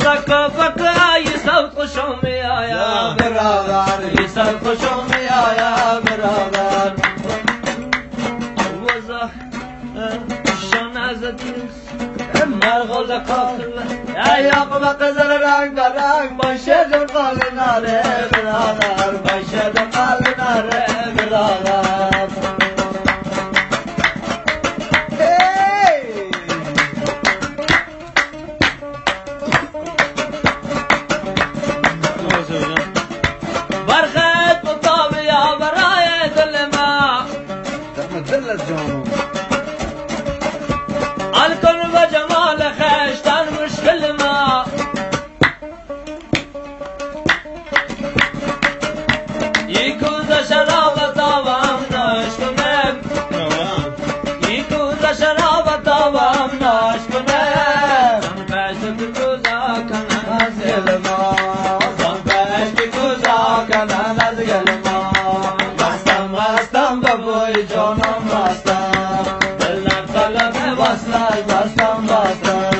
زکا فکا یه صوت خوشم می آیا برادر، یه صوت خوشم می آیا برادر. وزا شان از دیست مرغ زکا یا یاقوب قزل رنگ برنگ باشه دنبال ناره برادر، باشه دنبال ناره برادر. برخت مطابع یا برای دل ما دل جانو الکن و جمال خشتن مشکل ما یکوز شراب تابم ناش کنم، یکوز شراب تابم ناش کنم. زن پشت کوزا کنن از گل ما، زن پشت کوزا کنن از گل ما. مستم مستم بابوی جانم مستم، دلم طلب وصلش بستم بستم.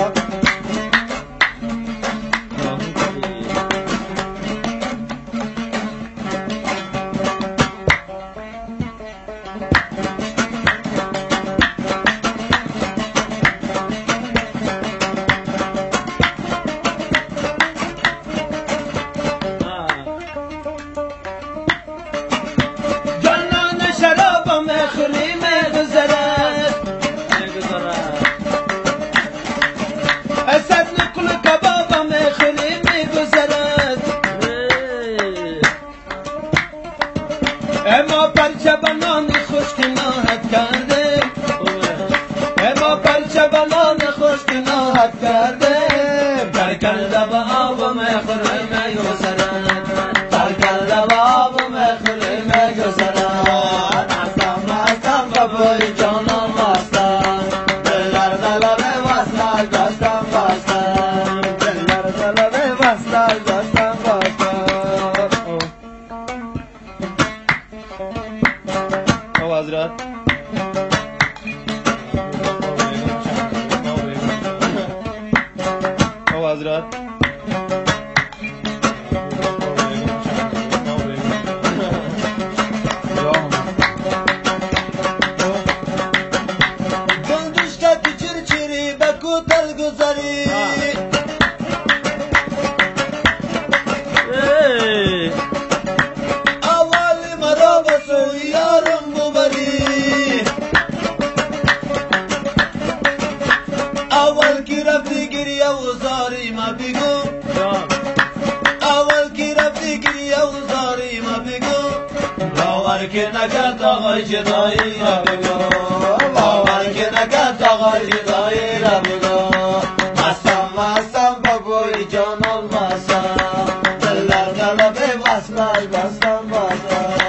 اما پرچه بنان خشک ناحت کرده، اما پرچه بنان خشک ناحت کرده. تر کرده با آب میخوره میگذرد، تر کرده با آب میخوره میگذرد. مستم مستم بابوی جانم مستم، دلر دلر وصلش دستم بستم، دلر دلر وصلش دستم بستم. حضرت حضرت گلدوش که چیر چیری به کوتل گذاری، اولی مرا به سوی یارم ببری. اول کی رفتی گریه و زاری ما بگو، اول کی رفتی گریه و زاری ما بگو. باور که نکرد آقای جدایی را بگو، باور که نکرد آقای جدایی را بگو. مستم مستم بابوی جانم مستم، دلر دلر وصلش بستم بستم.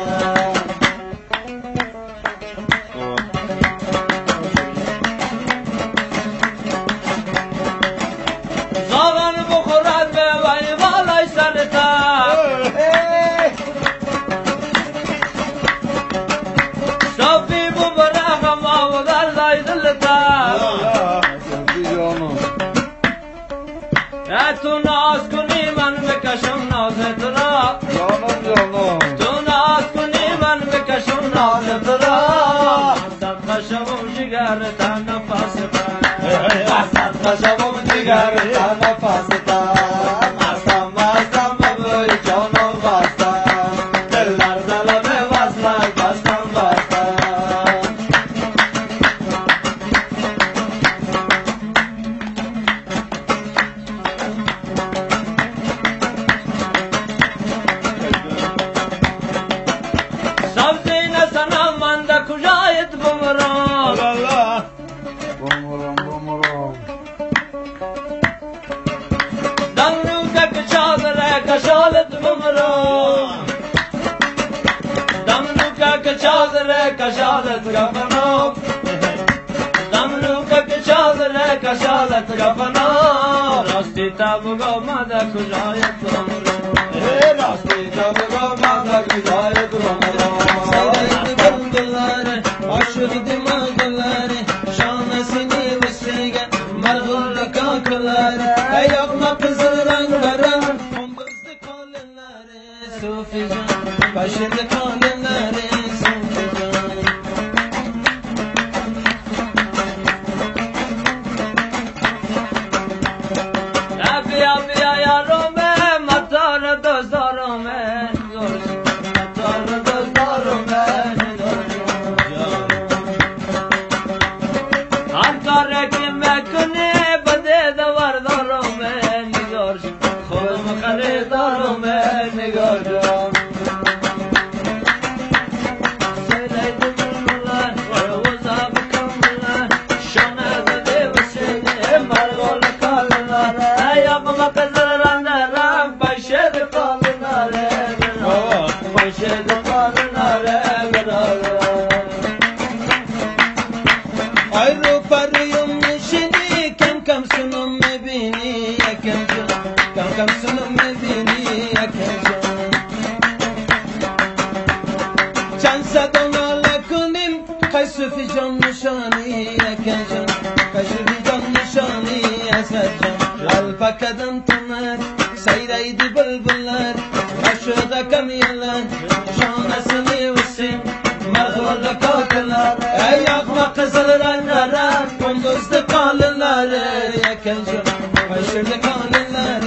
زاغن بخورد به وی بالای سرتا، صافی ببره غما و دردای دلتا. تو ناز کنی من بکشم نازت را، تو ناز کنی من بکشم نازت را. صد خشم جگر تا نفس تا، صد خشم جگر تا نفس تا. مستم مستم بابوی جانم بستم، دلر دلر وصلش بستم بستم. سبزی نسنم من در کجایت بمرم، دمرو که چادر کشالت بمرم، دمرو که چادر کشالت گفنم، دمرو که چادر کشالت گفنم. راستی تا بگو من در کجایت بمرم، راستی تا بگو من در کجایت بمرم. سیدت گلاره آشد دماغلاره، شانه سینی و سیگه مرغول کاکلاره. ایاق kızıl ranglara Kumbuzlu kalınları Sufican Başında kalınları Sufican Abi yarume Matar dostlarıme Matar dostlarıme Ankara kime kune Bade de vardarıme Khudum kharidarume Nigarım Söyleydim bunlar Varvuza bakanlar Şana de vesile Margol kalınlar Ayağıma kızıranlar Başarı kalınlar Başarı kalınlar Ayrı parıyım nişini Kam sunum mebini Kam sunum mebini Çansa donala kunim Kaysufi can nişani Kaysufi can nişani Alpakadan tunar Sayraydı bülbüller Aşıda kamiyler Şanasını vısim Margolda kalkınlar Ey yakma kızıl ranglara Kunduzlu kalınlar Yakencan